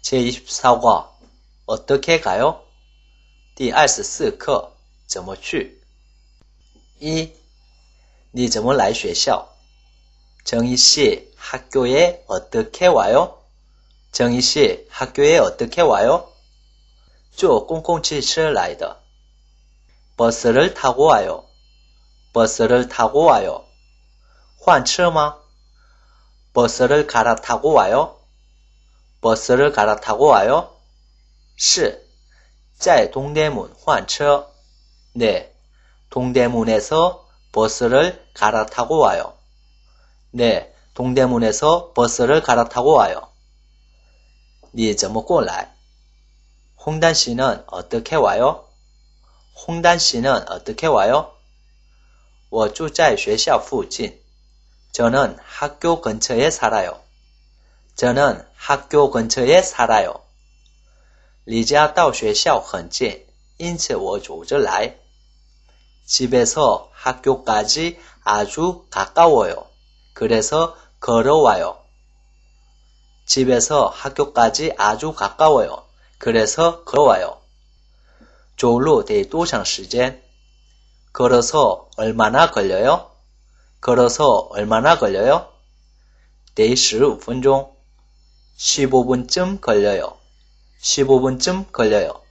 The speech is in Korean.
제24과 어떻게 가요? 第24课怎么去1. 你怎么来学校? 정희씨 학교에 어떻게 와요? 정희씨 학교에 어떻게 와요? 坐公共汽车来的 버스를 타고 와요. 버스를 타고 와요. 换车吗? 버스를 갈아타고 와요. 버스를 갈아타고 와요. 是在동대문 换车 네, 동대문에서 버스를 갈아타고 와요. 네, 동대문에서 버스를 갈아타고 와요. 你怎么过来? 홍단씨는 어떻게 와요? 홍단씨는 어떻게 와요? 我住在学校附近. 저는 학교 근처에 살아요. 저는 학교 근처에 살아요. 离家到学校很近，因此我走着来. 집에서 학교까지 아주 가까워요. 그래서 걸어와요. 집에서 학교까지 아주 가까워요. 그래서 걸어와요. 走路得多长时间? 걸어서 얼마나 걸려요? 걸어서 얼마나 걸려요? 得15分钟. 15분쯤 걸려요. 15분쯤 걸려요.